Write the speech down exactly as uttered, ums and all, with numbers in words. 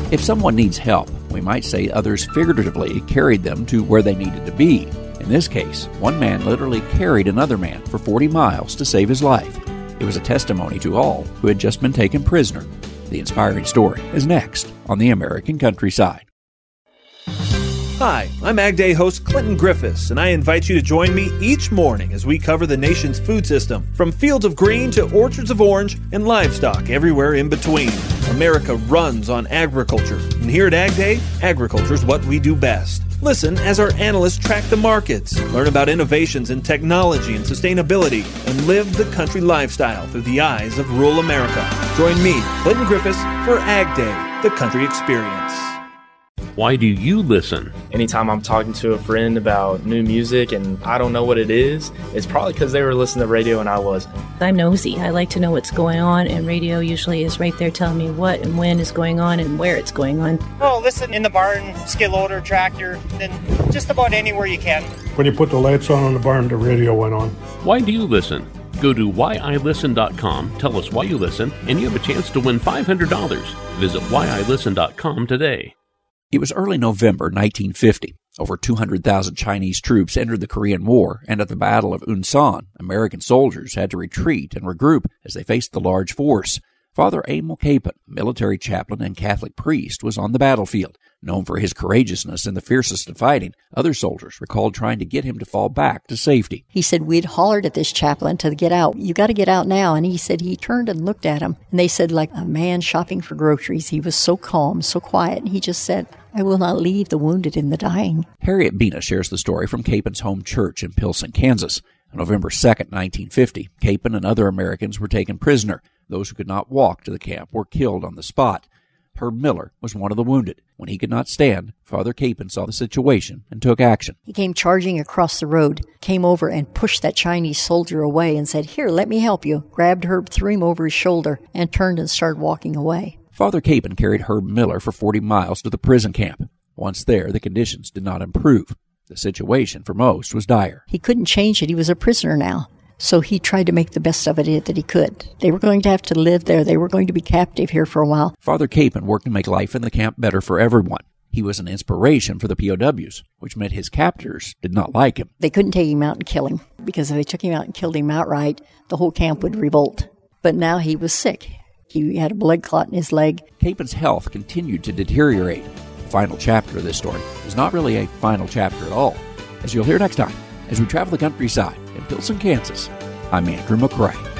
If someone needs help, we might say others figuratively carried them to where they needed to be. In this case, one man literally carried another man for forty miles to save his life. It was a testimony to all who had just been taken prisoner. The inspiring story is next on the American Countryside. Hi, I'm Ag Day host Clinton Griffiths, and I invite you to join me each morning as we cover the nation's food system, from fields of green to orchards of orange and livestock everywhere in between. America runs on agriculture, and here at Ag Day, agriculture is what we do best. Listen as our analysts track the markets, learn about innovations in technology and sustainability, and live the country lifestyle through the eyes of rural America. Join me, Clinton Griffiths, for Ag Day, the country experience. Why do you listen? Anytime I'm talking to a friend about new music and I don't know what it is, it's probably because they were listening to radio and I wasn't. I'm nosy. I like to know what's going on, and radio usually is right there telling me what and when is going on and where it's going on. Oh, listen in the barn, skid loader, tractor, then just about anywhere you can. When you put the lights on in the barn, the radio went on. Why do you listen? Go to why I listen dot com, tell us why you listen, and you have a chance to win five hundred dollars. Visit why I listen dot com today. It was early November nineteen fifty. Over two hundred thousand Chinese troops entered the Korean War, and at the Battle of Unsan, American soldiers had to retreat and regroup as they faced the large force. Father Emil Capon, military chaplain and Catholic priest, was on the battlefield. Known for his courageousness in the fiercest of fighting, other soldiers recalled trying to get him to fall back to safety. He said, we'd hollered at this chaplain to get out. You got to get out now. And he said he turned and looked at him. And they said, like a man shopping for groceries. He was so calm, so quiet. And he just said, I will not leave the wounded and the dying. Harriet Bina shares the story from Capon's home church in Pilsen, Kansas. On November second, nineteen fifty, Capon and other Americans were taken prisoner. Those who could not walk to the camp were killed on the spot. Herb Miller was one of the wounded. When he could not stand, Father Capon saw the situation and took action. He came charging across the road, came over and pushed that Chinese soldier away and said, here, let me help you. Grabbed Herb, threw him over his shoulder, and turned and started walking away. Father Capon carried Herb Miller for forty miles to the prison camp. Once there, the conditions did not improve. The situation for most was dire. He couldn't change it. He was a prisoner now. So he tried to make the best of it that he could. They were going to have to live there. They were going to be captive here for a while. Father Capon worked to make life in the camp better for everyone. He was an inspiration for the P O Ws, which meant his captors did not like him. They couldn't take him out and kill him, because if they took him out and killed him outright, the whole camp would revolt. But now he was sick. He had a blood clot in his leg. Capon's health continued to deteriorate. The final chapter of this story is not really a final chapter at all. As you'll hear next time, as we travel the countryside in Pilsen, Kansas, I'm Andrew McCrae.